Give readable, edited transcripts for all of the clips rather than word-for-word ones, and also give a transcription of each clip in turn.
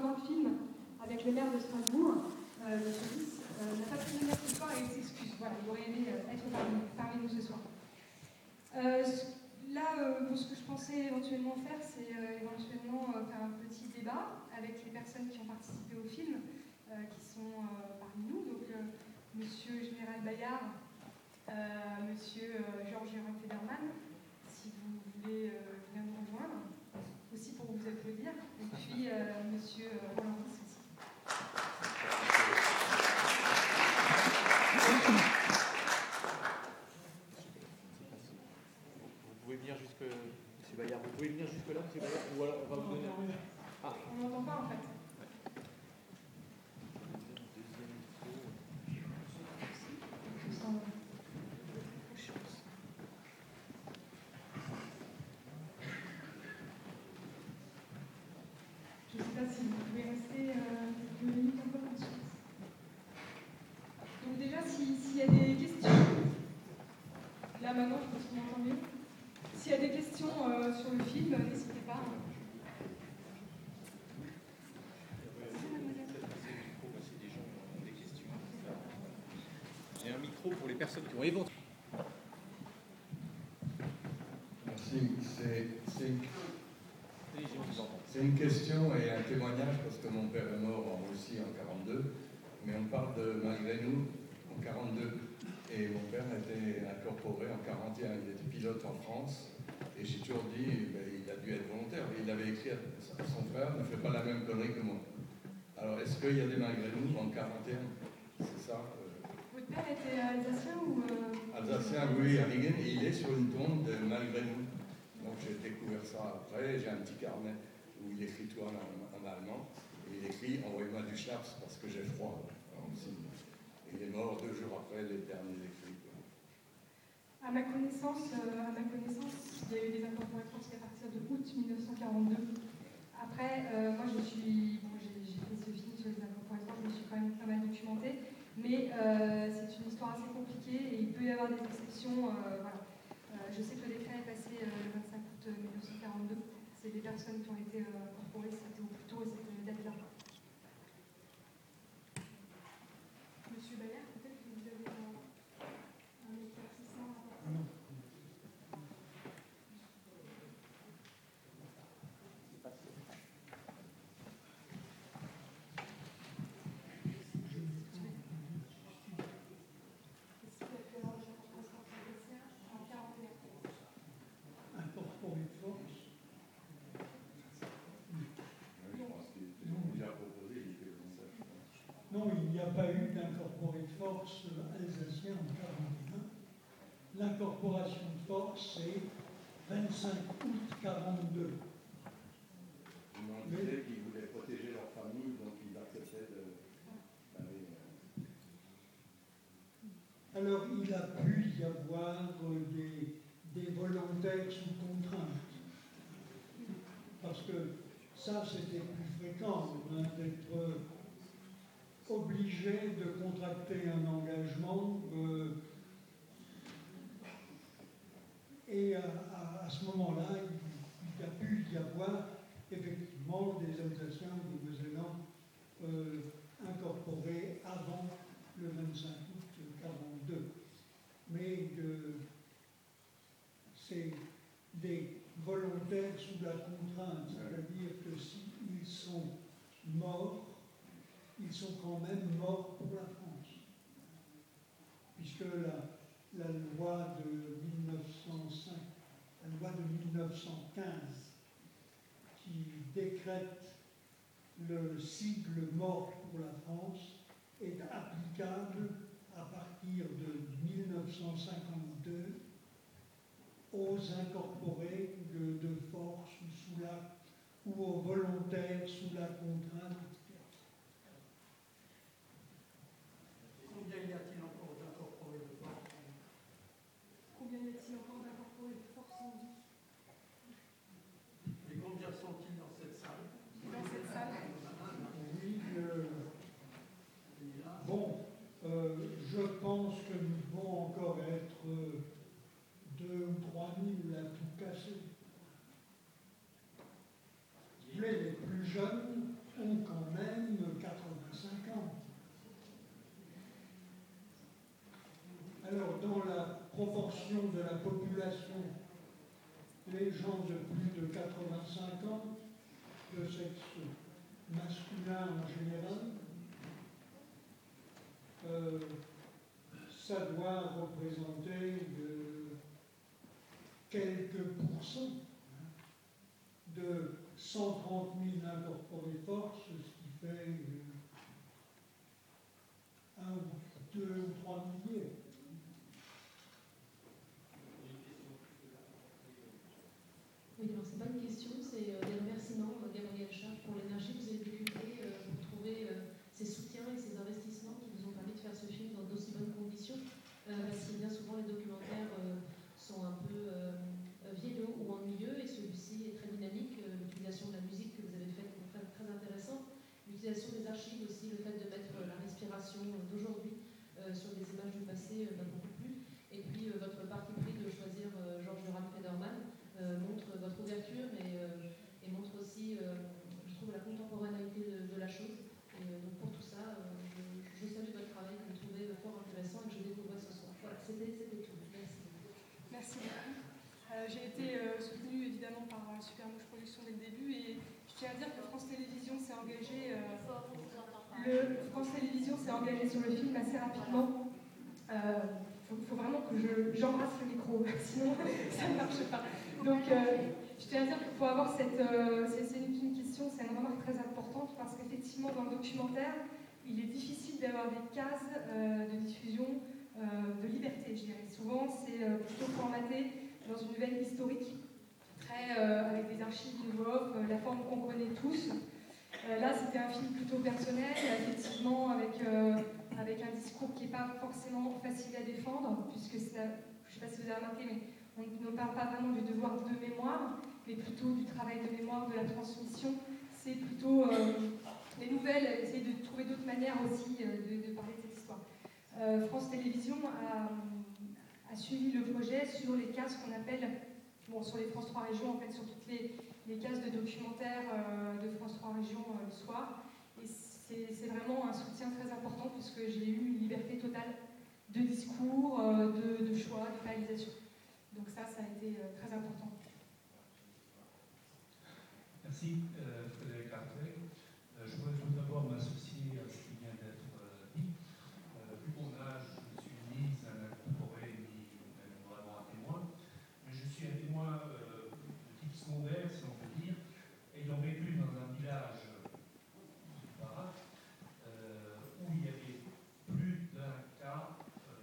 dans le film avec le maire de Strasbourg, le police, n'a pas pu venir ce soir et il s'excuse. Voilà, il aurait aimé être parmi nous ce soir. Ce que je pensais éventuellement faire, c'est éventuellement faire un petit débat avec les personnes qui ont participé au film, qui sont parmi nous. Donc, Monsieur Général Bayard, Monsieur Georges-Jérôme Federman, si vous voulez venir nous rejoindre, aussi pour vous applaudir, et puis Monsieur Roland Ris aussi. Vous pouvez venir jusque, Monsieur Bayard, vous pouvez venir jusque là, Monsieur Bayard, ou alors on va vous donner. Ah. On n'entend pas en fait. Je ne sais pas si vous pouvez rester 2 minutes encore ensuite. Donc déjà, s'il y a des questions, là maintenant je pense qu'on m'entend mieux. S'il y a des questions sur le film, n'hésitez pas. J'ai un micro pour les personnes qui ont éventuellement. Merci. C'est une question et un témoignage parce que mon père est mort en Russie en 1942, mais on parle de malgré nous en 1942. Et mon père était incorporé en 1941. Il était pilote en France. Et j'ai toujours dit, il a dû être volontaire. Il avait écrit à son frère, ne fais pas la même connerie que moi. Alors, est-ce qu'il y a des malgré nous en 1941 ? C'est ça Votre père était alsacien ou Alsacien, oui, à Ringen, et il est sur une tombe de malgré nous. Donc j'ai découvert ça après. J'ai un petit carnet où il écrit tout en allemand. Et il écrit « Envoyez-moi du schnapps parce que j'ai froid ». Il est mort 2 jours après les derniers écrits. À ma connaissance, il y a eu des incorporés de force qu'à partir de août 1942. Après, moi j'ai fait ce film sur les incorporés de force, je me suis quand même pas mal documentée, mais c'est une histoire assez compliquée et il peut y avoir des exceptions. Voilà. Je sais que le décret est passé le 25 août 1942. C'est des personnes qui ont été incorporées, c'était au plus tôt à cette date-là. Monsieur Bayard, peut-être que vous avez un éclaircissement. Incorporé de force. Non, il n'y a pas eu d'incorporé de force alsacien en 1941. L'incorporation de force, c'est 25 août 1942. Ils disaient qu'ils voulaient protéger leur famille, donc ils acceptaient de... Alors, il a pu y avoir des volontaires sous contrainte. Parce que ça, c'était plus fréquent, d'être obligé de contracter un engagement. Et à ce moment-là, il a pu y avoir effectivement des Alsaciens ou des Mosellans incorporés avant le 25 août 1942. Mais c'est des volontaires sous la contrainte, c'est-à-dire que s'ils sont morts, ils sont quand même morts pour la France. Puisque la loi de 1905, la loi de 1915, qui décrète le sigle mort pour la France, est applicable à partir de 1952 aux incorporés de force ou aux volontaires sous la contrainte. Combien y a-t-il encore d'incorporés de force ? Combien y a-t-il encore d'incorporés de force en vie ? Et combien sont-ils dans cette salle ? Dans cette salle ? Oui, bon, je pense que nous devons encore être 2 ou 3 000 à tout casser. Les plus jeunes proportion de la population, les gens de plus de 85 ans, de sexe masculin en général, ça doit représenter quelques pourcents de 130 000 incorporés force, ce qui fait 1 ou 2 ou 3 milliers. Oui, alors c'est pas une question, c'est des remerciements, Gabriel Charles, pour l'énergie que vous avez décuplée pour trouver ces soutiens et ces investissements qui vous ont permis de faire ce film dans d'aussi bonnes conditions. Parce que bien souvent les documentaires sont un peu vieillots ou ennuyeux, et celui-ci est très dynamique. L'utilisation de la musique que vous avez faite est très intéressante. L'utilisation des archives aussi, le fait de mettre la respiration d'aujourd'hui sur des images du passé m'a beaucoup plu. Et puis votre parti pris de choisir Georges Federman montre votre ouverture et montre aussi, je trouve, la contemporanéité de la chose. Et donc pour tout ça, je salue votre travail que je trouvais fort intéressant et que je découvrais ce soir. Voilà, c'était tout. Merci. Merci beaucoup. J'ai été soutenue évidemment par Supermouche Productions dès le début, et je tiens à dire que France Télévisions s'est engagé. France Télévisions s'est engagé sur le film assez rapidement. Faut vraiment que j'embrasse le micro, sinon ça ne marche pas. Donc, je tiens à dire qu'il faut avoir c'est une question, c'est une remarque très importante, parce qu'effectivement, dans le documentaire, il est difficile d'avoir des cases de diffusion de liberté, je dirais. Souvent, c'est plutôt formaté dans une veine historique, avec des archives de voix, la forme qu'on connaît tous. Là, c'était un film plutôt personnel, effectivement, avec un discours qui n'est pas forcément facile à défendre, puisque je ne sais pas si vous avez remarqué, mais on ne parle pas vraiment du devoir de mémoire, mais plutôt du travail de mémoire, de la transmission. C'est plutôt les nouvelles, essayer de trouver d'autres manières aussi de parler de cette histoire. France Télévisions a suivi le projet sur les cases qu'on appelle, sur les France 3 régions, en fait, sur toutes les cases de documentaires de France 3 régions le soir. Et c'est vraiment un soutien très important, puisque j'ai eu une liberté totale de discours, de choix, de réalisation. Donc ça a été très important. Merci, Frédéric Arthuis. Je voudrais tout d'abord m'associer à ce qui vient d'être dit. Vu mon âge, je suis ni un incorporé, ni même vraiment un témoin, mais je suis un témoin de type secondaire, si on peut dire, ayant vécu dans un village du Barat, où il y avait plus d'un cas,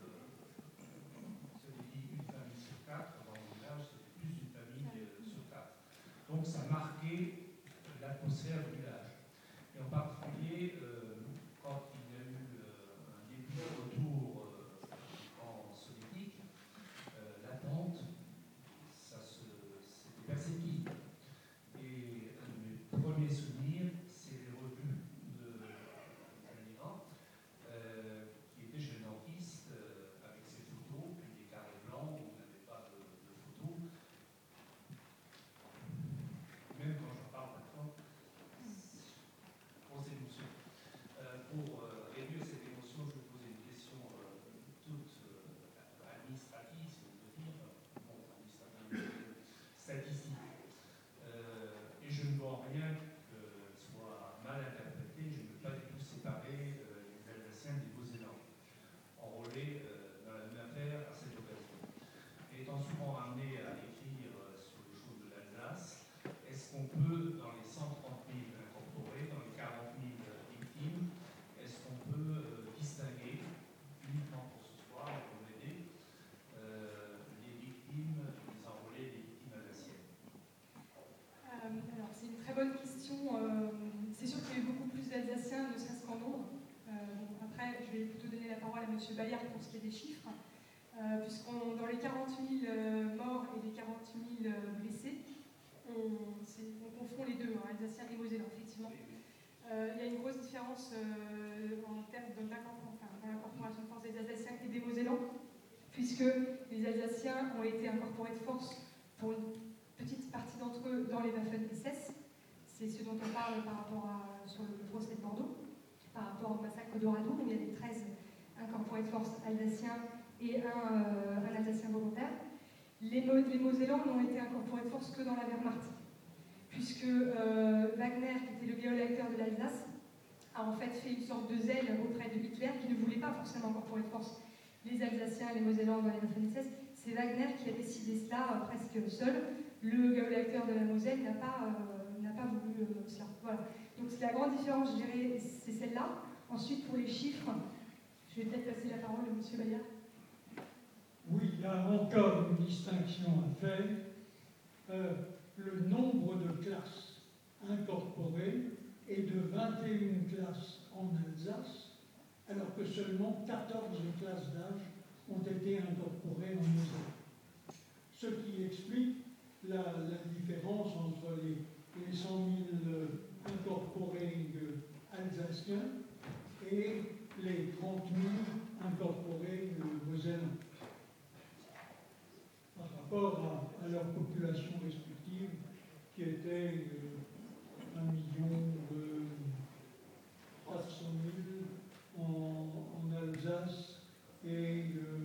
celui dit une famille sur 4, dans le village, c'était plus d'une famille sur 4. Donc ça marquait l'atmosphère du village. Et en particulier, quand il y a eu un début de retour en soviétique, l'attente, c'était perceptible. Et un de mes premiers souvenirs, c'est les revues de Mira, qui était chez le dentiste, avec ses photos, puis des carrés blancs où on n'avait pas de photos. Même quand j'en parle maintenant, grosse émotion. Pour réduire cette émotion, je vais poser une question toute administrative, si on peut dire, administrative, statistique. Et je ne vois en rien que soit mal interprété, je ne veux pas du tout séparer les Alsaciens des Mosellans, enrôlés dans la même affaire à cette occasion. Et étant souvent amené à écrire sur les choses de l'Alsace, est-ce qu'on peut, dans les 130 000 incorporés, dans les 40 000 victimes, est-ce qu'on peut distinguer, uniquement pour ce soir, pour m'aider, les victimes, les enrôlés, les victimes alsaciennes? Alors, c'est une très bonne question. C'est sûr qu'il y a eu beaucoup plus d'Alsaciens, ne serait-ce qu'en nombre. Après, je vais plutôt donner la parole à M. Bayard pour ce qui est des chiffres, puisqu'on, dans les 40 000 morts et les 40 000 blessés, on confond les deux, Alsaciens et Mosellans, effectivement. Il y a une grosse différence en termes dans l'incorporation de force des Alsaciens et des Mosellans, puisque les Alsaciens ont été incorporés de force pour une petite partie d'entre eux dans les Waffen-SS. C'est ce dont on parle par rapport sur le procès de Bordeaux, par rapport au massacre d'Oradour, où il y avait 13 incorporés de force alsaciens et un Alsacien volontaire. Les Mosellans n'ont été incorporés de force que dans la Wehrmacht, puisque Wagner, qui était le géolecteur de l'Alsace, a en fait une sorte de zèle auprès de Hitler qui ne voulait pas forcément incorporer de force les Alsaciens et les Mosellans dans les Waffen-SS. C'est Wagner qui a décidé cela presque seul. Le géolecteur de la Moselle n'a pas voulu cela. Voilà. Donc c'est la grande différence, je dirais, c'est celle-là. Ensuite, pour les chiffres, je vais peut-être passer la parole à M. Bayard. Oui, il y a encore une distinction à faire. Le nombre de classes incorporées est de 21 classes en Alsace, alors que seulement 14 classes d'âge ont été incorporées en Moselle. Ce qui explique la différence entre les 100 000 incorporés alsaciens et les 30 000 incorporés mosellans. Par rapport à leur population respective, qui était 1 300 000 en Alsace et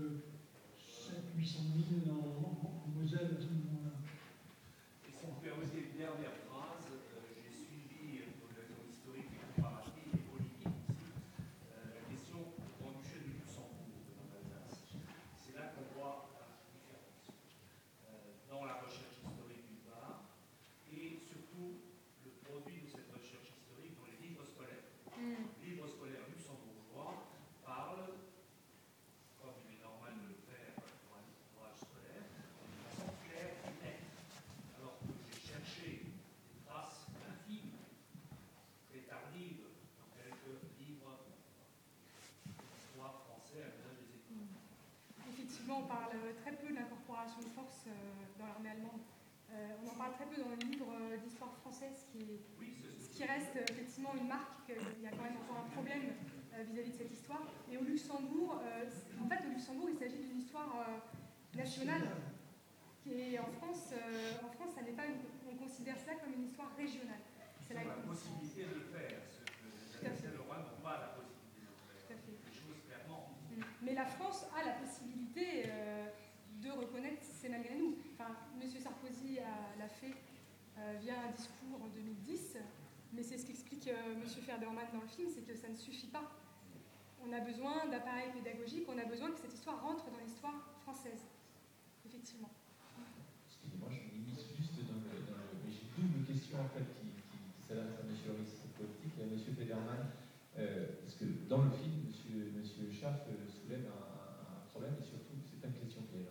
700 000 en Moselle à ce moment-là. Et si vous permettez une dernière phrase, j'ai suivi pour une raison historique et comparative et politique aussi la question du Grand-Duché de Luxembourg dans l'Alsace. C'est là qu'on voit la différence dans la recherche historique d'une part et surtout le produit de cette recherche historique dans les livres scolaires. Les livres scolaires luxembourgeois parlent, comme il est normal de le faire pour un ouvrage scolaire, de façon claire et nette. Alors que j'ai cherché des traces infimes, très tardives, dans quelques livres d'histoire français à l'usage des études. Effectivement, on parle très peu de l'incorporation de force dans l'armée allemande. On en parle très peu dans le livre d'histoire française, ce qui reste effectivement une marque. Il y a quand même encore un problème vis-à-vis de cette histoire. Et au Luxembourg, il s'agit d'une histoire nationale. Et en France, ça n'est pas on considère cela comme une histoire régionale. C'est la possibilité de le faire. Les Alsaciens lorrains n'ont pas la possibilité de le faire. Tout à fait. Les choses clairement. Mais la France a la possibilité de reconnaître, c'est malgré nous. Enfin, M. Sarkozy l'a fait via un discours en 2010, mais c'est ce qu'explique M. Ferderman dans le film, c'est que ça ne suffit pas. On a besoin d'appareils pédagogiques, on a besoin que cette histoire rentre dans l'histoire française. Effectivement. Excusez-moi, je m'immisce juste dans le... Mais j'ai double question en fait qui s'adresse à M. Risque politique et à M. Federman. Parce que dans le film, M. Schaff soulève un problème et surtout, c'est pas une question piège.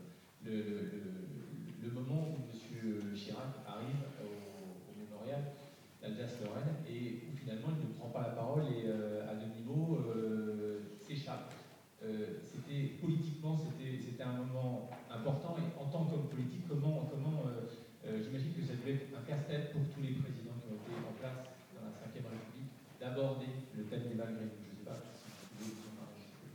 Le moment où M. Chirac arrive au mémorial d'Alsace-Lorraine et où finalement il ne prend pas la parole et à demi-mot s'échappe. Politiquement, c'était un moment important et en tant qu'homme politique, comment j'imagine que ça devait être un casse-tête pour tous les présidents qui ont été en place dans la Ve République d'aborder le thème des malgré nous. Je ne sais pas si vous pouvez vous en enregistrer.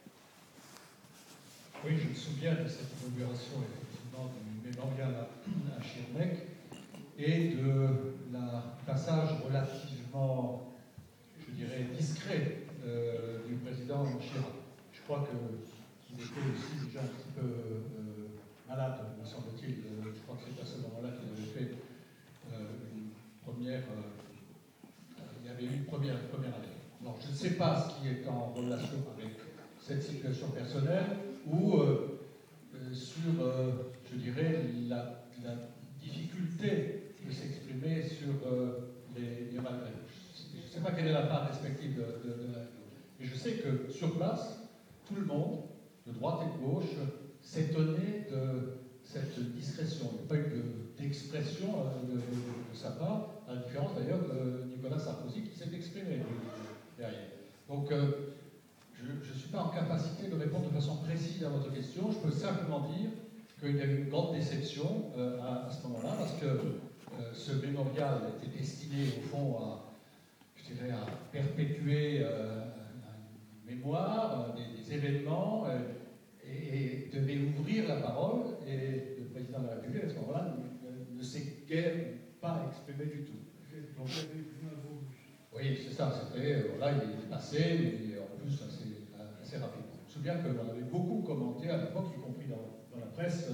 Oui, je me souviens de cette inauguration effectivement du mémorial à Schirmeck et de la passage relativement, je dirais, discret du président Chirac. Je crois qu'il était aussi déjà un petit peu malade, me semble-t-il. Je crois que c'est à ce moment-là qu'il avait fait une première. Il y avait eu une première année. Alors, je ne sais pas ce qui est en relation avec cette situation personnelle ou sur, je dirais, la difficulté de s'exprimer sur les malgré. Je ne sais pas quelle est la part respective de la gauche. Mais je sais que sur place, tout le monde, de droite et de gauche, s'étonnait de cette discrétion. Il n'y a pas eu d'expression de sa part, à la différence d'ailleurs de Nicolas Sarkozy qui s'est exprimé derrière. Donc, je ne suis pas en capacité de répondre de façon précise à votre question. Je peux simplement dire qu'il y a eu une grande déception à ce moment-là, parce que ce mémorial était destiné, au fond, à perpétuer une mémoire, des événements, et devait ouvrir la parole, et le président de la République, à ce moment-là, ne s'est guère pas exprimé du tout. Donc, oui, c'est ça, c'était, voilà, il est passé, et en plus assez rapidement. souviens qu'on avait beaucoup commenté à l'époque, y compris dans la presse,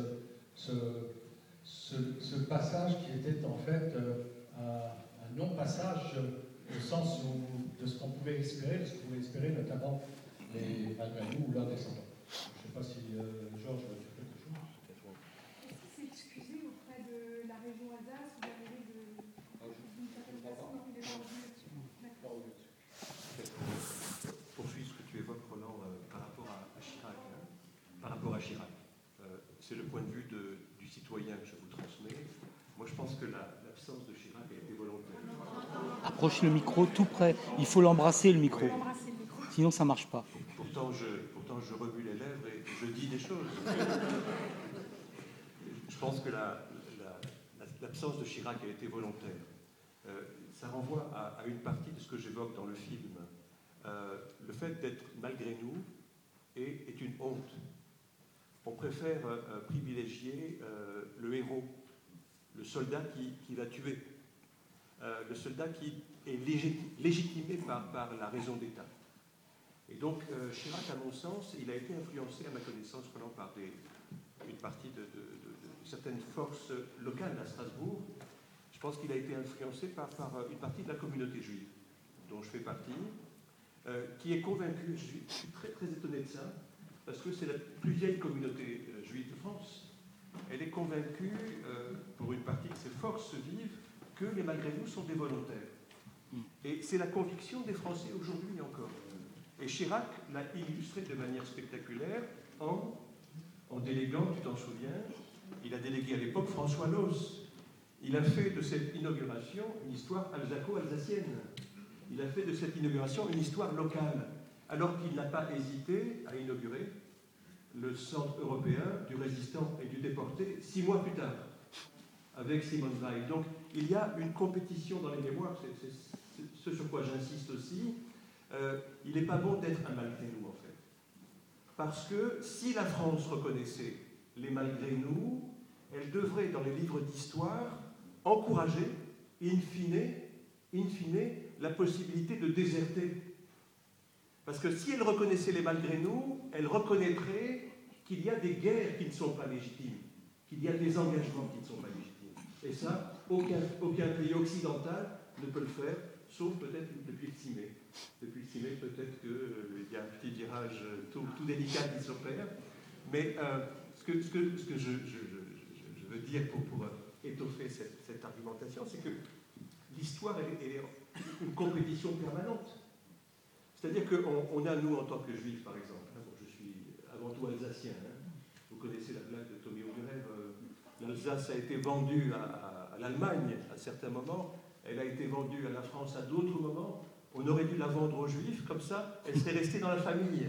ce passage qui était en fait un non-passage au sens de ce qu'on pouvait espérer, notamment les Malgré-nous ou leurs descendants. Je ne sais pas si Georges veut dire quelque chose. Est-ce qu'il s'est excusé auprès de la région Alsace ou de la mairie d'une certaine façon? Non, il n'est pas revenu là-dessus. D'accord. Poursuis ce que tu évoques, Roland, par rapport à Chirac. Par rapport à Chirac. C'est le point de vue du citoyen que je vous transmets. Moi, je pense que l'absence de Chirac a été volontaire. Approche le micro tout près. Il faut l'embrasser, le micro. Sinon, ça ne marche pas. Pourtant, je remue les lèvres et je dis des choses. Je pense que l'absence de Chirac a été volontaire. Ça renvoie à une partie de ce que j'évoque dans le film. Le fait d'être malgré nous est une honte. On préfère privilégier le héros, le soldat qui va tuer, le soldat qui est légitimé par la raison d'État. Et donc, Chirac, à mon sens, il a été influencé, à ma connaissance, par une partie de certaines forces locales à Strasbourg. Je pense qu'il a été influencé par une partie de la communauté juive, dont je fais partie, qui est convaincue, je suis très, très étonné de ça, parce que c'est la plus vieille communauté juive de France. Elle est convaincue, pour une partie de ses forces vives, que les Malgré-nous sont des volontaires. Et c'est la conviction des Français aujourd'hui encore. Et Chirac l'a illustré de manière spectaculaire en déléguant, tu t'en souviens, il a délégué à l'époque François Loos. Il a fait de cette inauguration une histoire alsaco-alsacienne. Il a fait de cette inauguration une histoire locale, alors qu'il n'a pas hésité à inaugurer le Centre européen du résistant et du déporté 6 mois plus tard, avec Simone Weil. Donc il y a une compétition dans les mémoires, c'est ce sur quoi j'insiste aussi. Il n'est pas bon d'être un malgré-nous, en fait. Parce que si la France reconnaissait les malgré-nous, elle devrait, dans les livres d'histoire, encourager, in fine, la possibilité de déserter. Parce que si elle reconnaissait les malgré-nous, elle reconnaîtrait qu'il y a des guerres qui ne sont pas légitimes, qu'il y a des engagements qui ne sont pas légitimes. Et ça, aucun pays occidental ne peut le faire, sauf peut-être depuis le 6 mai. Depuis le 6 mai, peut-être qu'il y a un petit virage tout délicat qui s'opère. Mais ce que je veux dire pour étoffer cette argumentation, c'est que l'histoire est une compétition permanente. C'est-à-dire qu'on a, nous, en tant que juifs, par exemple, je suis avant tout alsacien, vous connaissez la blague de Tommy Ogurev, l'Alsace a été vendue à l'Allemagne à certains moments, elle a été vendue à la France à d'autres moments, on aurait dû la vendre aux juifs, comme ça, elle serait restée dans la famille.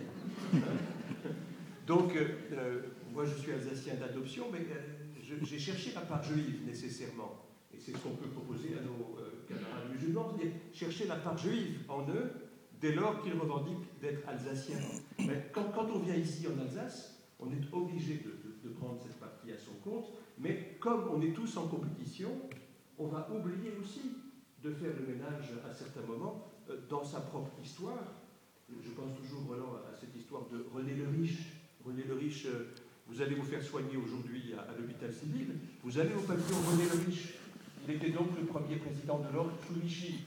Donc, moi je suis alsacien d'adoption, mais j'ai cherché la part juive nécessairement, et c'est ce qu'on peut proposer à nos camarades musulmans, c'est-à-dire chercher la part juive en eux, dès lors qu'ils revendiquent d'être alsaciens. Mais quand on vient ici en Alsace, on est obligé de prendre cette partie à son compte, mais comme on est tous en compétition, on va oublier aussi de faire le ménage à certains moments dans sa propre histoire. Je pense toujours, Roland, à cette histoire de René le Riche. René le Riche, vous allez vous faire soigner aujourd'hui à l'hôpital civil, vous allez au pavillon René le Riche. Il était donc le premier président de l'ordre Choumichi.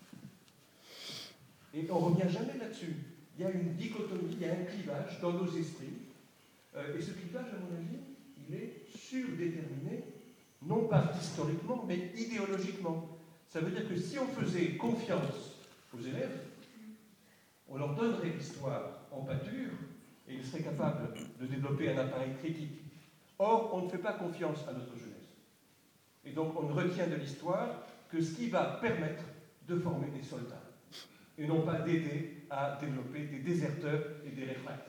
Et on ne revient jamais là-dessus. Il y a une dichotomie, il y a un clivage dans nos esprits. Et ce clivage, à mon avis, il est surdéterminé, non pas historiquement, mais idéologiquement. Ça veut dire que si on faisait confiance aux élèves, on leur donnerait l'histoire en pâture et ils seraient capables de développer un appareil critique. Or, on ne fait pas confiance à notre jeunesse. Et donc, on ne retient de l'histoire que ce qui va permettre de former des soldats. Et non pas d'aider à développer des déserteurs et des réfractaires.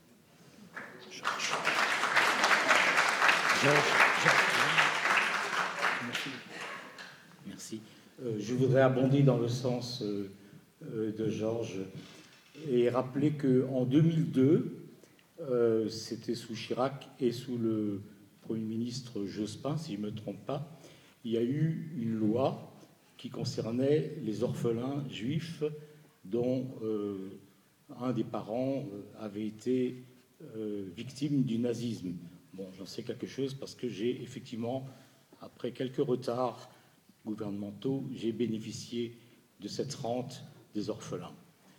Merci. Je voudrais abonder dans le sens de Georges et rappeler qu'en 2002, c'était sous Chirac et sous le Premier ministre Jospin, si je ne me trompe pas, il y a eu une loi qui concernait les orphelins juifs dont un des parents avait été victime du nazisme. Bon, j'en sais quelque chose parce que j'ai effectivement, après quelques retards gouvernementaux, j'ai bénéficié de cette rente des orphelins.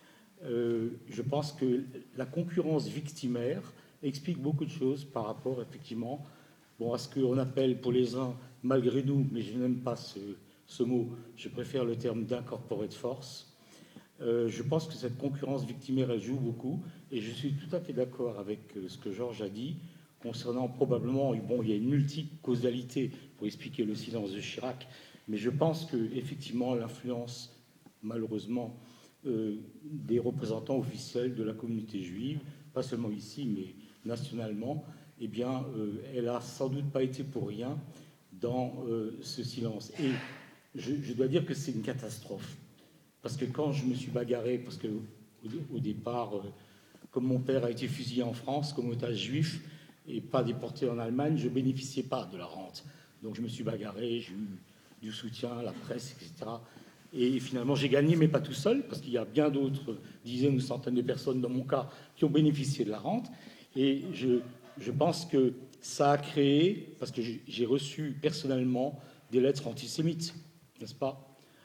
Je pense que la concurrence victimaire explique beaucoup de choses par rapport, effectivement, à ce qu'on appelle pour les uns, malgré nous, mais je n'aime pas ce mot, je préfère le terme d'incorporate force. Je pense que cette concurrence victimaire, elle joue beaucoup, et je suis tout à fait d'accord avec ce que Georges a dit, concernant probablement, il y a une multicausalité pour expliquer le silence de Chirac, mais je pense qu'effectivement, l'influence, malheureusement, des représentants officiels de la communauté juive, pas seulement ici, mais nationalement, eh bien, elle n'a sans doute pas été pour rien dans ce silence. Et je dois dire que c'est une catastrophe. Parce que quand je me suis bagarré, parce qu'au départ, comme mon père a été fusillé en France comme otage juif et pas déporté en Allemagne, je ne bénéficiais pas de la rente. Donc je me suis bagarré, j'ai eu du soutien, la presse, etc. Et finalement, j'ai gagné, mais pas tout seul, parce qu'il y a bien d'autres dizaines ou centaines de personnes, dans mon cas, qui ont bénéficié de la rente. Et je pense que ça a créé, parce que j'ai reçu personnellement des lettres antisémites, n'est-ce pas,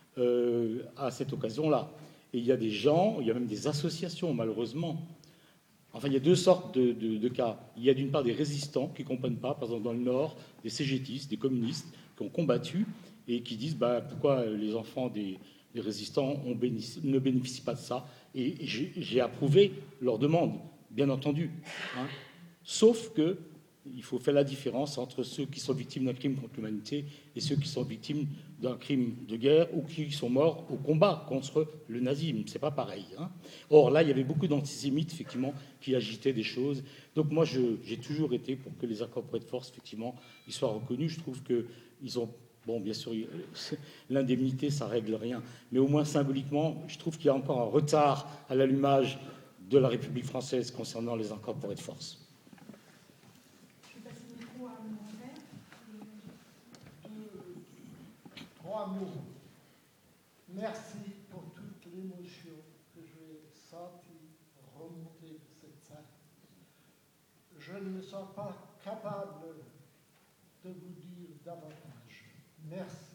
à cette occasion-là. Et il y a des gens, il y a même des associations, malheureusement. Enfin, il y a deux sortes de cas. Il y a d'une part des résistants qui ne comprennent pas, par exemple dans le Nord, des cégétistes, des communistes qui ont combattu et qui disent pourquoi les enfants des résistants ne bénéficient pas de ça. Et j'ai approuvé leur demande, bien entendu. Hein. Sauf que il faut faire la différence entre ceux qui sont victimes d'un crime contre l'humanité et ceux qui sont victimes d'un crime de guerre ou qui sont morts au combat contre le nazisme. C'est pas pareil. Hein. Or, là, il y avait beaucoup d'antisémites, effectivement, qui agitaient des choses. Donc, moi, j'ai toujours été pour que les incorporés de force, effectivement, ils soient reconnus. Je trouve qu'ils ont... Bon, bien sûr, l'indemnité, ça règle rien. Mais au moins, symboliquement, je trouve qu'il y a encore un retard à l'allumage de la République française concernant les incorporés de force. Trois mots. Merci pour toute l'émotion que j'ai sentie remonter de cette salle. Je ne me sens pas capable de vous dire davantage. Merci.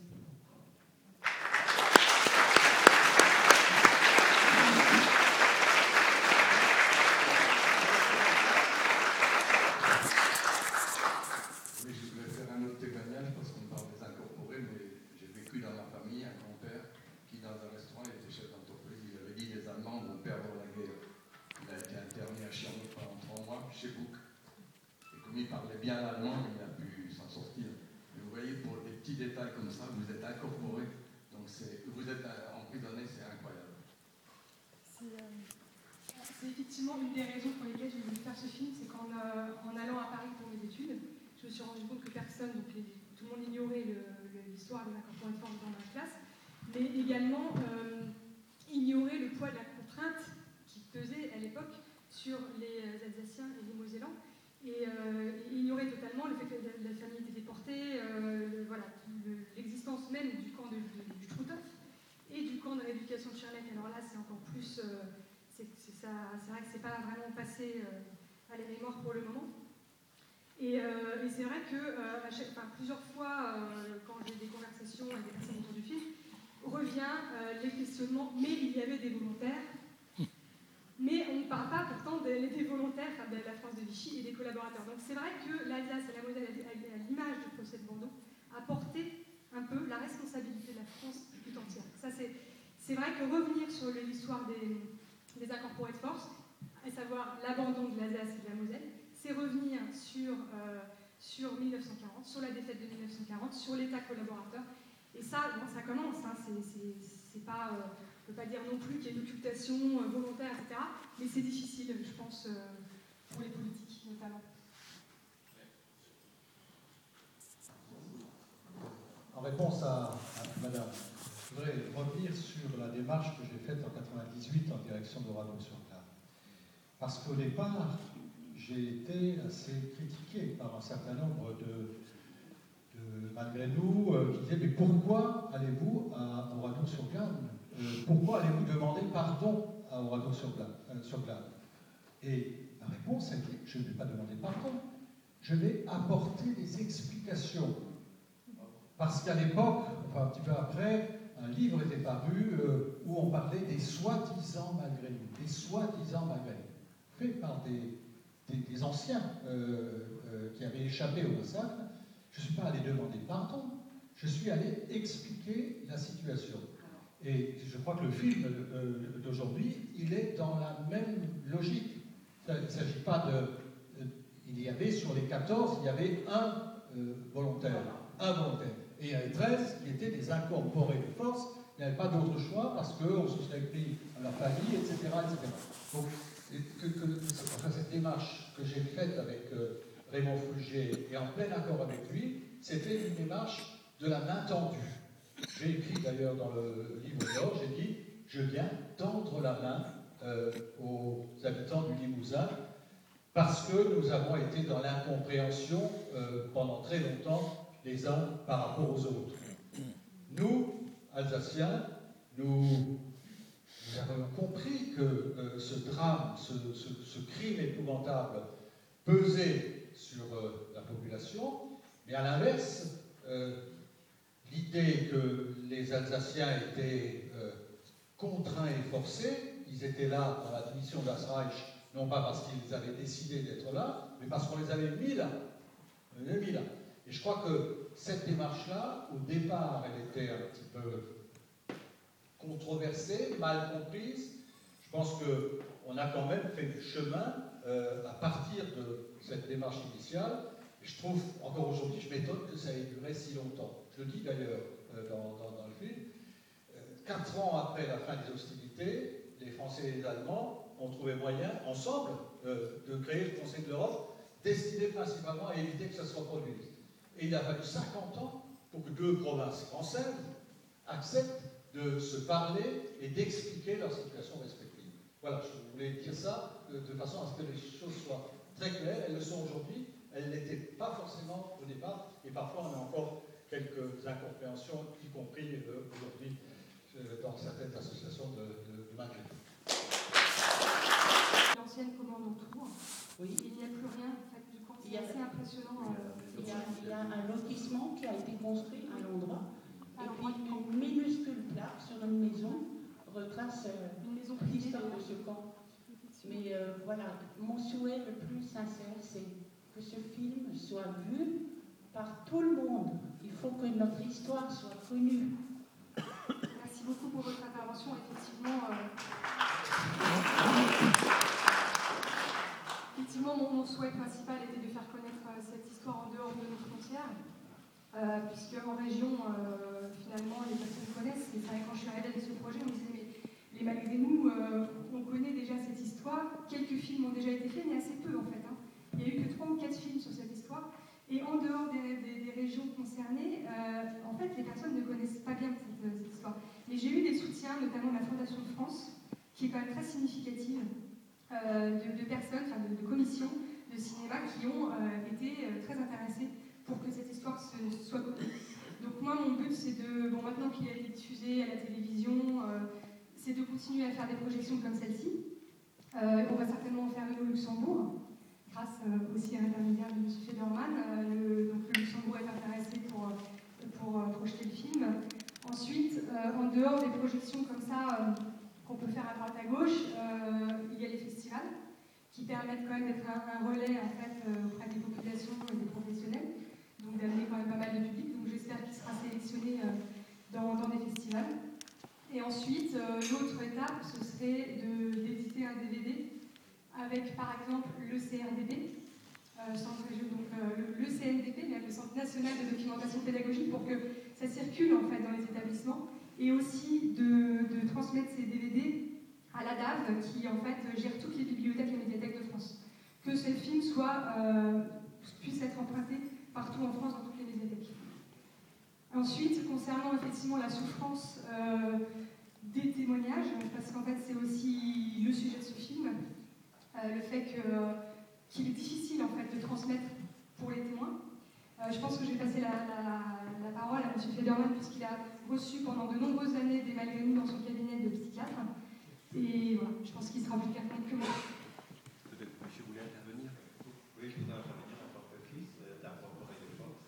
Oui, je voulais faire un autre témoignage parce qu'on parle des incorporés, mais j'ai vécu dans ma famille un grand-père qui, dans un restaurant, il était chef d'entreprise. Il avait dit les Allemands vont perdre la guerre. Il a été interné à Schirmeck pendant 3 mois chez Buch. Et comme il parlait bien l'allemand, il a pu s'en sortir. Mais vous voyez, pour des petits détails comme ça, vous êtes incorporé. Donc vous êtes emprisonné, c'est incroyable. C'est effectivement une des raisons pour lesquelles j'ai voulu faire ce film, c'est qu'en allant à Paris pour mes études, je me suis rendu compte que personne, donc tout le monde ignorait l'histoire des incorporés de force dans ma classe, mais également ignorait le poids de la contrainte qui pesait à l'époque sur les Alsaciens et les Mosellans, et ignorait totalement le fait que la famille était déportée, l'existence même du camp du Struthof et du camp de rééducation de Schirmeck. Alors là, c'est encore plus... c'est vrai que c'est pas vraiment passé à la mémoire pour le moment. Et c'est vrai que plusieurs fois, quand j'ai des conversations avec des personnes autour du film, revient les questionnements, mais il y avait des volontaires. Mais on ne parle pas pourtant des volontaires de la France de Vichy et des collaborateurs. Donc c'est vrai que l'Alsace et la Moselle, à l'image du procès de Bordeaux, a porté un peu la responsabilité de la France tout entière. Ça, c'est vrai que revenir sur l'histoire des incorporés de force, à savoir l'abandon de l'Alsace et de la Moselle, c'est revenir sur 1940, sur la défaite de 1940, sur l'État collaborateur. Et ça, ça commence, hein, c'est pas, on ne peut pas dire non plus qu'il y ait une occultation volontaire, etc. Mais c'est difficile, je pense, pour les politiques notamment. En réponse à Madame, je voudrais revenir sur la démarche que j'ai faite en 1998 en direction d'Oradon-sur-Glane. Parce qu'au départ, j'ai été assez critiqué par un certain nombre malgré nous, qui disaient « Mais pourquoi allez-vous à Oradon-sur-Glane ? pourquoi allez-vous demander pardon à Ouragan sur Glane? Et ma réponse a été, je ne vais pas demander pardon, je vais apporter des explications. Parce qu'à l'époque, enfin un petit peu après, un livre était paru où on parlait des soi-disant malgré nous, fait par des anciens qui avaient échappé au massacre. Je ne suis pas allé demander pardon, je suis allé expliquer la situation. Et je crois que le film d'aujourd'hui, il est dans la même logique. Il ne s'agit pas de... il y avait sur les 14, il y avait un volontaire. Et il y avait 13 qui étaient des incorporés de force. Il n'y avait pas d'autre choix parce qu'on se serait pris à leur famille, etc. Donc, cette démarche que j'ai faite avec Raymond Fulger et en plein accord avec lui, c'était une démarche de la main tendue. J'ai écrit d'ailleurs dans le livre d'or, j'ai dit « Je viens tendre la main aux habitants du Limousin parce que nous avons été dans l'incompréhension pendant très longtemps les uns par rapport aux autres. Nous, Alsaciens, nous avons compris que ce drame, ce crime épouvantable pesait sur la population, mais à l'inverse, l'idée que les Alsaciens étaient contraints et forcés, ils étaient là dans la division d'Asreich, non pas parce qu'ils avaient décidé d'être là, mais parce qu'on les avait mis là. Et je crois que cette démarche-là, au départ, elle était un petit peu controversée, mal comprise. Je pense qu'on a quand même fait du chemin à partir de cette démarche initiale. Et je trouve, encore aujourd'hui, je m'étonne que ça ait duré si longtemps. Je le dis d'ailleurs dans le film. 4 ans après la fin des hostilités, les Français et les Allemands ont trouvé moyen, ensemble, de créer le Conseil de l'Europe, destiné principalement à éviter que ça se reproduise. Et il a fallu 50 ans pour que 2 provinces françaises acceptent de se parler et d'expliquer leur situation respective. Voilà, je voulais dire ça de façon à ce que les choses soient très claires. Elles le sont aujourd'hui, elles n'étaient pas forcément au départ, et parfois on a encore quelques incompréhensions, y compris aujourd'hui dans certaines associations de Maghreb. L'ancienne commande autour, oui. Il n'y a plus rien, en fait, du coup, c'est assez impressionnant. Il y a un lotissement qui a été construit à l'endroit, et puis une minuscule plaque sur une maison retrace l'histoire de ce camp. Mais voilà, mon souhait le plus sincère, c'est que ce film soit vu par tout le monde. Il faut que notre histoire soit connue. Merci beaucoup pour votre intervention. Effectivement, mon souhait principal était de faire connaître cette histoire en dehors de nos frontières, puisque en région, finalement, les personnes connaissent. Et c'est vrai, quand je suis arrivée avec ce projet, on me disait, mais malgré nous, on connaît déjà cette histoire. Quelques films ont déjà été faits, mais assez peu en fait. Il n'y a eu que 3 ou 4 films sur cette histoire. Et en dehors des régions concernées, en fait, les personnes ne connaissent pas bien cette histoire. Et j'ai eu des soutiens, notamment de la Fondation de France, qui est quand même très significative, de personnes, enfin de commissions de cinéma qui ont été très intéressées pour que cette histoire soit connue. Donc moi, mon but, c'est de, maintenant qu'il a été diffusé à la télévision, c'est de continuer à faire des projections comme celle-ci. On va certainement en faire une au Luxembourg, grâce aussi à l'intermédiaire de M. Federman. Donc le Luxembourg est intéressé pour projeter le film. Ensuite, en dehors des projections comme ça, qu'on peut faire à droite à gauche, il y a les festivals, qui permettent quand même d'être un relais en fait, auprès des populations et des professionnels, donc d'amener quand même pas mal de public. Donc j'espère qu'il sera sélectionné dans des festivals. Et ensuite, l'autre étape, ce serait d'éditer un DVD avec, par exemple, le CRDP, le CNDP, le Centre National de Documentation Pédagogique, pour que ça circule en fait dans les établissements, et aussi de transmettre ces DVD à la DAV, qui en fait gère toutes les bibliothèques et médiathèques de France. Que ce film puisse être emprunté partout en France, dans toutes les médiathèques. Ensuite, concernant effectivement la souffrance des témoignages, parce qu'en fait c'est aussi le sujet de ce film, le fait qu'il est difficile en fait de transmettre pour les témoins. Je pense que je vais passer la parole à M. Federman, puisqu'il a reçu pendant de nombreuses années des malgré nous dans son cabinet Et voilà, je pense qu'il sera plus capable que moi. Peut-être que monsieur voulait intervenir. Oui, je voudrais intervenir en tant que fils d'un corporel de force.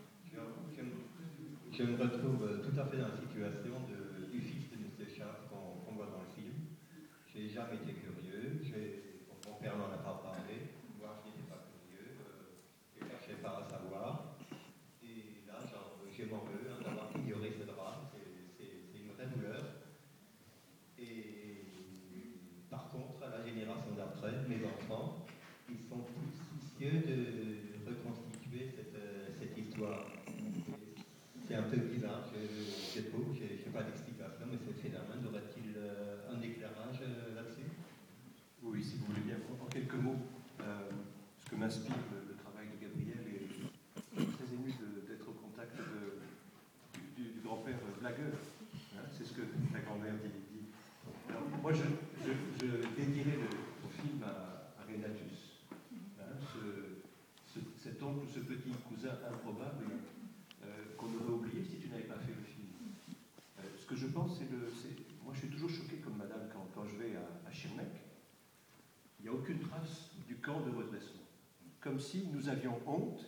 Je me retrouve tout à fait dans la situation du fils de M. Schaff qu'on voit dans le film. Je n'ai jamais été curieux, mon père n'en a pas parlé, moi je n'étais pas curieux, je ne cherchais pas à savoir. Et là, je m'en veux d'avoir ignoré ce drame, c'est une vraie douleur. Et par contre, à la génération d'après, mes enfants, ils sont plus soucieux de reconstituer cette histoire. C'est un peu bizarre, je n'ai pas d'explication, mais ce phénomène, aurait-il un éclairage là-dessus? Oui, si vous voulez bien, en quelques mots, ce que m'inspire le travail de Gabriel, et je suis très ému d'être au contact du grand-père blagueur. Hein, c'est ce que la grand-mère dit. Alors, moi, je dédierais le film à Renatus, hein, cet oncle ou ce petit cousin improbable qu'on aurait oublié si tu n'avais pas fait le film. Ce que je pense, moi je suis toujours choqué comme madame quand je vais à Schirmeck, il n'y a aucune trace du camp de redressement. Comme si nous avions honte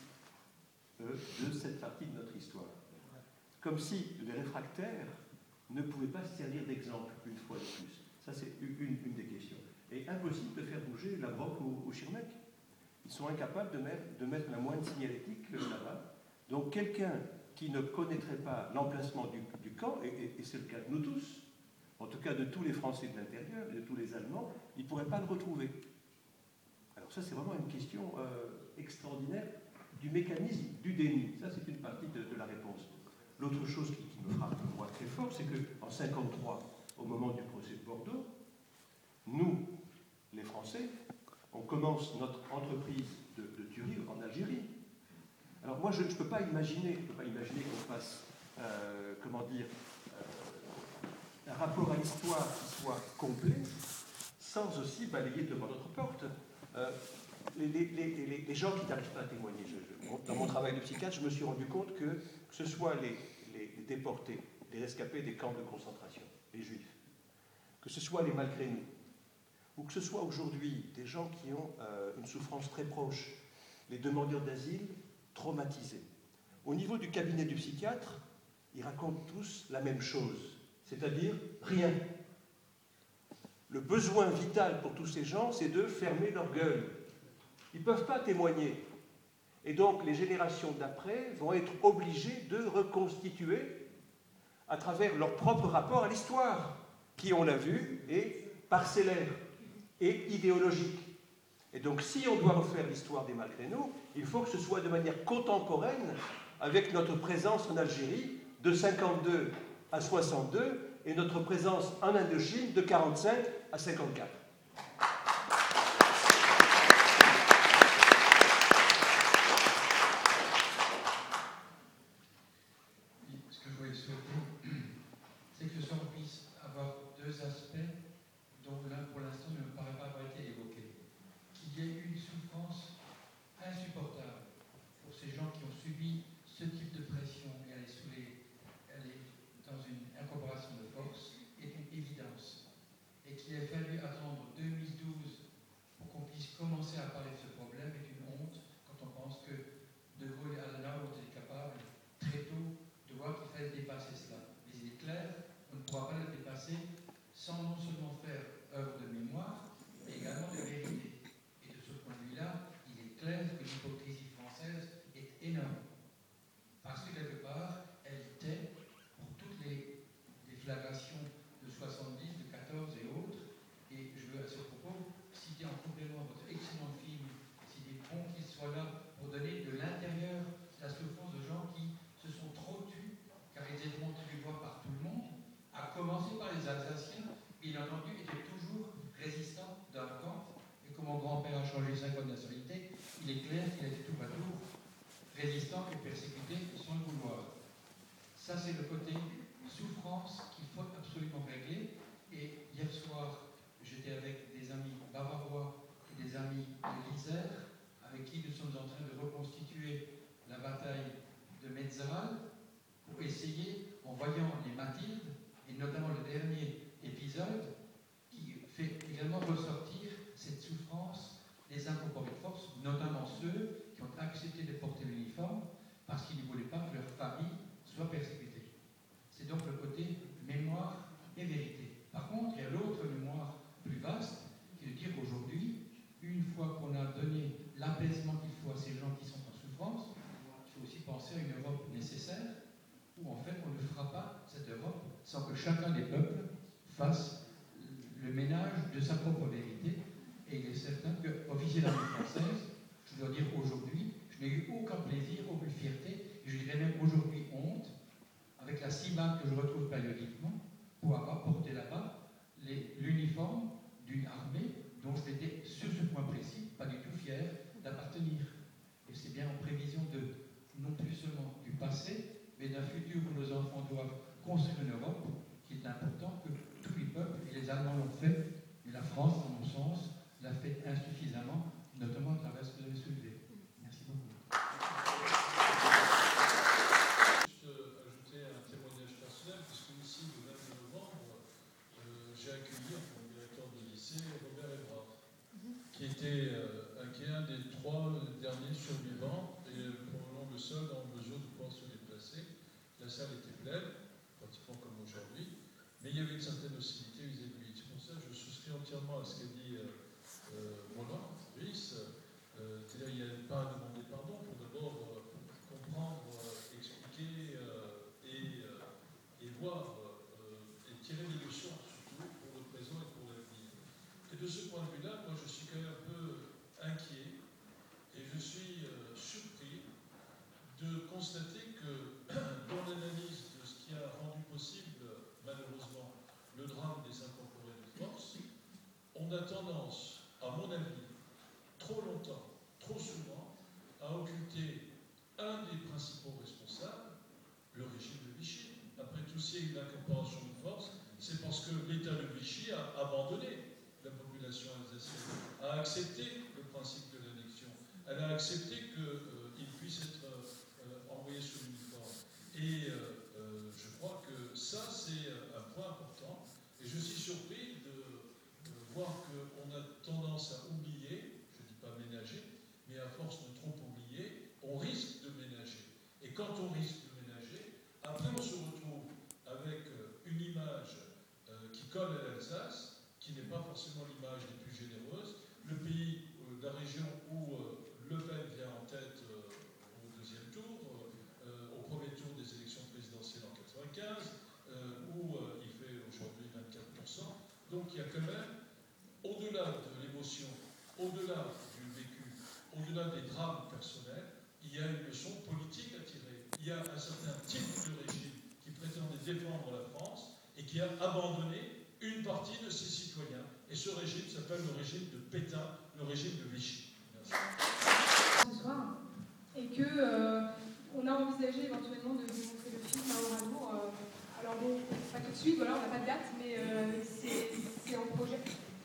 de cette partie de notre histoire. Comme si les réfractaires ne pouvaient pas se servir d'exemple une fois de plus. Ça, c'est une des questions. Et impossible de faire bouger la Broc au Schirmeck. Ils sont incapables de mettre la moindre signalétique là-bas. Donc quelqu'un qui ne connaîtrait pas l'emplacement du camp, et c'est le cas de nous tous, en tout cas de tous les Français de l'intérieur et de tous les Allemands, il ne pourrait pas le retrouver. Alors ça, c'est vraiment une question extraordinaire du mécanisme du déni. Ça, c'est une partie de la réponse. L'autre chose qui me frappe, moi, très fort, c'est qu'en 1953, au moment du procès de Bordeaux, nous, les Français, on commence notre entreprise de tuerie en Algérie. Alors moi, je ne peux pas imaginer qu'on fasse, un rapport à l'histoire qui soit complet, sans aussi balayer devant notre porte les gens qui n'arrivent pas à témoigner. Dans mon travail de psychiatre, je me suis rendu compte que ce soit les déportés, les rescapés des camps de concentration, les juifs, que ce soit les malgré nous, ou que ce soit aujourd'hui des gens qui ont une souffrance très proche, les demandeurs d'asile traumatisés. Au niveau du cabinet du psychiatre, ils racontent tous la même chose, c'est-à-dire rien. Le besoin vital pour tous ces gens, c'est de fermer leur gueule. Ils ne peuvent pas témoigner. Et donc, les générations d'après vont être obligées de reconstituer à travers leur propre rapport à l'histoire, qui, on l'a vu, est parcellaire et idéologique. Et donc, si on doit refaire l'histoire des malgré nous, il faut que ce soit de manière contemporaine avec notre présence en Algérie de 52 à 62 et notre présence en Indochine de 45 à 54. Ce que je voulais souhaiter, c'est que ce soir on puisse avoir deux aspects dont l'un pour l'instant ne me paraît pas avoir été évoqué. Qu'il y ait eu une souffrance insupportable pour ces gens qui ont subi ce type de pression et aller dans une incorporation de force est une évidence. Et qu'il ait fallu attendre 2012 pour qu'on puisse commencer à parler de ce problème est une honte quand on pense que De Gaulle et Adenauer ont été capables très tôt de voir qu'il fallait dépasser cela. Mais il est clair qu'on ne pourra pas le dépasser sans non seulement faire œuvre de mémoire, mais également de vérité. Et de ce point de vue-là, il est clair que l'hypocrisie française est énorme. Parce que quelque part, elle tait pour toutes les déflagrations de 70, de 14 et autres. Et je veux à ce propos citer en complément votre excellent film, s'il est bon qu'il soit là pour donner de l'intérieur la souffrance de gens qui se sont trop tus, car ils étaient montés du doigt par tout le monde, à commencer par les Alsaciens, bien entendu, étaient toujours résistants d'un camp. Et comme mon grand-père a changé 5 fois de nationalité, il est clair qu'il était tout à tour résistant et persécuté sans le vouloir. Ça, c'est le côté souffrance qu'il faut absolument régler. Et hier soir, j'étais avec des amis bavarois et des amis de l'Isère, avec qui nous sommes en train de reconstituer la bataille de Metzeral, pour essayer, en voyant les Mathildes, et notamment le dernier épisode qui fait également ressortir cette souffrance des incorporés de force, notamment ceux qui ont accepté de porter l'uniforme parce qu'ils ne voulaient pas que leur famille soit persécutée. C'est donc le côté mémoire et vérité. Par contre, il y a l'autre mémoire plus vaste, qui est de dire qu'aujourd'hui, une fois qu'on a donné l'apaisement qu'il faut à ces gens qui sont en souffrance, il faut aussi penser à une Europe nécessaire, où en fait on ne fera pas cette Europe sans que chacun des peuples fasse le ménage de sa propre vérité. Et il est certain qu'officier d'armée française, je dois dire aujourd'hui, je n'ai eu aucun plaisir, aucune fierté, et je dirais même aujourd'hui honte, avec la CIMAC que je retrouve périodiquement, pour avoir porté là-bas l'uniforme d'une armée dont je n'étais, sur ce point précis, pas du tout fier d'appartenir. Et c'est bien en prévision de, non plus seulement du passé, mais d'un futur où nos enfants doivent construire une Europe, qu'il est important que tous les peuples, et les Allemands l'ont fait, mais la France, à mon sens, l'a fait insuffisamment, notamment à travers ce que vous avez soulevé. Merci beaucoup. Juste ajouter un témoignage personnel, puisque ici, le 22 novembre, j'ai accueilli comme directeur de lycée Robert Ebrard, qui est un des 3 derniers survivants et probablement le seul en mesure de pouvoir se déplacer. La salle était pleine, pratiquement comme aujourd'hui, mais il y avait une certaine hostilité vis-à-vis de lui. C'est pour ça que je souscris entièrement à ce qu'a dit Roland, Brice. C'est-à-dire qu'il n'y a pas à demander pardon pour d'abord comprendre, expliquer et voir et tirer des leçons, surtout pour le présent et pour l'avenir. Et de ce point de vue-là, moi je suis quand même un peu inquiet et je suis surpris de constater que dans l'analyse de ce qui a rendu possible, malheureusement, le drame des incorporés de force, on a tendance, à mon avis, trop longtemps, trop souvent, à occulter un des principaux responsables, le régime de Vichy. Après tout, s'il y a eu l'incorporation de force, c'est parce que l'État de Vichy a abandonné la population alsacienne, a accepté le principe de l'annexion, elle a accepté qu'il puisse être envoyé sous l'uniforme. Et je crois que ça, c'est un point important. Et je suis surpris de voir qu'on a tendance à oublier, je ne dis pas ménager, mais à force de trop oublier, on risque de ménager. Et quand on risque de ménager, après on se retrouve avec une image qui colle à l'Alsace, qui n'est pas forcément l'image des plus généreuses, le pays, la région où Le Pen vient en tête au 2e tour, au 1er tour des élections présidentielles en 1995, où il fait aujourd'hui 24%. Donc il y a quand même, au-delà de l'émotion, au-delà du vécu, au-delà des drames personnels, il y a une leçon politique à tirer. Il y a un certain type de régime qui prétendait défendre la France et qui a abandonné une partie de ses citoyens. Et ce régime s'appelle le régime de Pétain, le régime de Vichy. Merci. Ce soir, et que on a envisagé éventuellement de montrer le film à Oradour. Alors bon, pas tout de suite, voilà, on n'a pas de date, mais c'est en projet.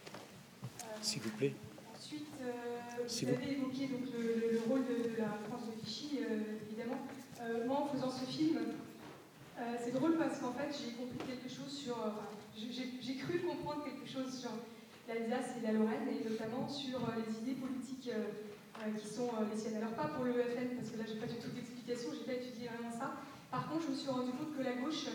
S'il vous plaît. Ensuite, vous avez évoqué donc, le rôle de la France de Vichy, évidemment. Moi, en faisant ce film, c'est drôle parce qu'en fait, j'ai compris quelque chose sur... j'ai cru comprendre quelque chose sur l'Alsace et la Lorraine, et notamment sur les idées politiques qui sont les siennes. Alors pas pour le FN, parce que là, j'ai pas du tout d'explication, j'ai pas étudié vraiment ça. Par contre, je me suis rendu compte que la gauche...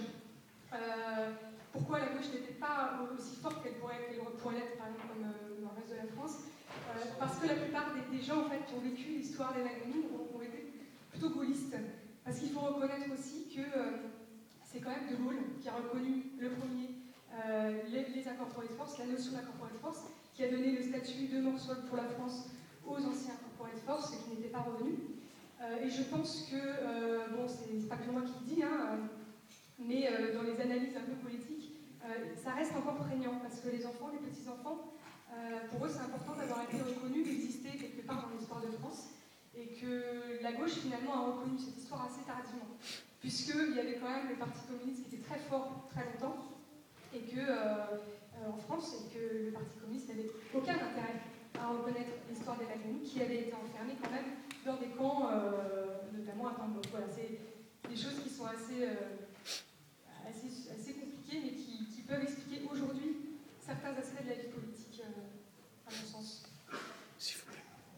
pourquoi la gauche n'était pas aussi forte qu'elle pourrait l'être, par exemple, comme dans le reste de la France, parce que la plupart des gens en fait, qui ont vécu l'histoire des Lagonines ont été plutôt gaullistes. Parce qu'il faut reconnaître aussi que c'est quand même De Gaulle qui a reconnu le premier les incorporés de force, la notion d'incorporé de force, qui a donné le statut de mort pour la France aux anciens incorporés de force et qui n'étaient pas revenus. Et je pense que, bon, c'est pas que moi qui le dis, mais dans les analyses un peu politiques, ça reste encore prégnant, parce que les enfants, les petits-enfants, pour eux c'est important d'avoir été reconnu, d'exister quelque part dans l'histoire de France, et que la gauche finalement a reconnu cette histoire assez tardivement, puisqu'il y avait quand même le Parti communiste qui était très fort très longtemps, et que en France, et que le Parti communiste n'avait aucun intérêt à reconnaître l'histoire des Lagonines, qui avaient été enfermés quand même dans des camps, notamment à Tambov. Voilà, c'est des choses qui sont assez compliquées, mais qui peuvent expliquer aujourd'hui certains aspects de la vie politique, à mon sens. S'il vous plaît.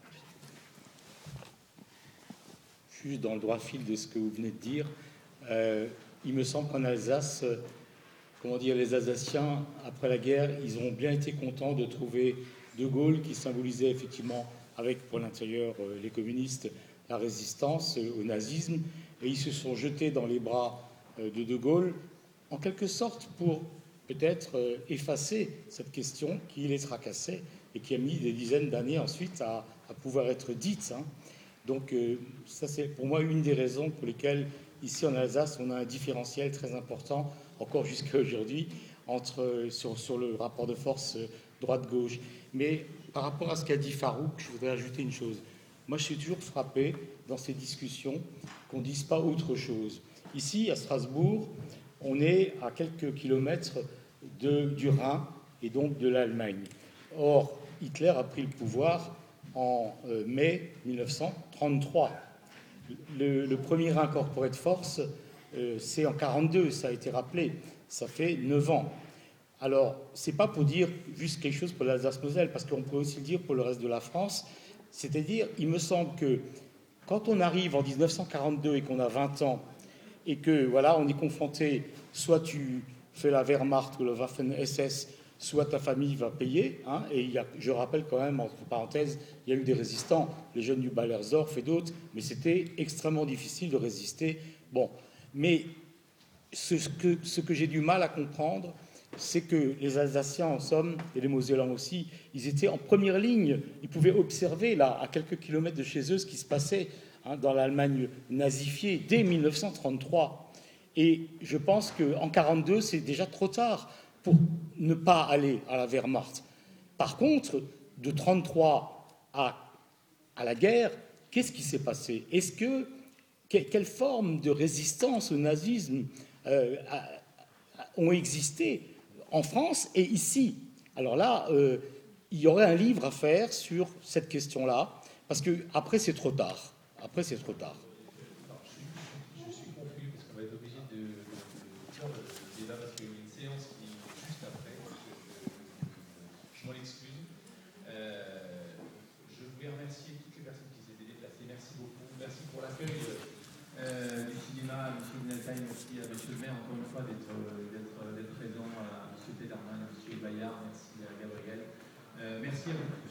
Juste dans le droit fil de ce que vous venez de dire, il me semble qu'en Alsace, comment dire, les Alsaciens, après la guerre, ils ont bien été contents de trouver De Gaulle, qui symbolisait effectivement, avec pour l'intérieur les communistes, la résistance au nazisme, et ils se sont jetés dans les bras de Gaulle, en quelque sorte pour peut-être effacer cette question qui les tracassait et qui a mis des dizaines d'années ensuite à pouvoir être dite. Hein. Donc ça, c'est pour moi une des raisons pour lesquelles, ici en Alsace, on a un différentiel très important, encore jusqu'à aujourd'hui, sur le rapport de force droite-gauche. Mais par rapport à ce qu'a dit Farouk, je voudrais ajouter une chose. Moi, je suis toujours frappé dans ces discussions qu'on ne dise pas autre chose. Ici, à Strasbourg, on est à quelques kilomètres du Rhin et donc de l'Allemagne. Or, Hitler a pris le pouvoir en mai 1933. Le premier Rhin Corporate Force, c'est en 1942, ça a été rappelé. Ça fait 9 ans. Alors, ce n'est pas pour dire juste quelque chose pour l'Alsace-Moselle, parce qu'on peut aussi le dire pour le reste de la France. C'est-à-dire, il me semble que quand on arrive en 1942 et qu'on a 20 ans, et que voilà, on est confronté, soit tu fais la Wehrmacht ou le Waffen-SS, soit ta famille va payer. Hein, et je rappelle quand même, entre parenthèses, il y a eu des résistants, les jeunes du Ballerzorf et d'autres, mais c'était extrêmement difficile de résister. Bon, mais ce que j'ai du mal à comprendre, c'est que les Alsaciens, en somme, et les Mosellans aussi, ils étaient en première ligne. Ils pouvaient observer, là, à quelques kilomètres de chez eux, ce qui se passait dans l'Allemagne nazifiée dès 1933. Et je pense qu'en 1942, c'est déjà trop tard pour ne pas aller à la Wehrmacht. Par contre, de 1933 à la guerre, qu'est-ce qui s'est passé? Quelle forme de résistance au nazisme ont existé en France et ici? Alors là, il y aurait un livre à faire sur cette question-là, parce qu'après, c'est trop tard. Après, c'est trop tard. Je suis confus, parce qu'on va être obligé de faire le débat, parce qu'il y a une séance qui est juste après. Je m'en excuse. Je voulais remercier toutes les personnes qui s'étaient déplacées. Merci beaucoup. Merci pour l'accueil du cinéma, M. Minaltaï, merci à M. le maire, encore une fois, d'être présent, à M. Péderman, à M. Bayard, merci à Gabriel. Merci à vous.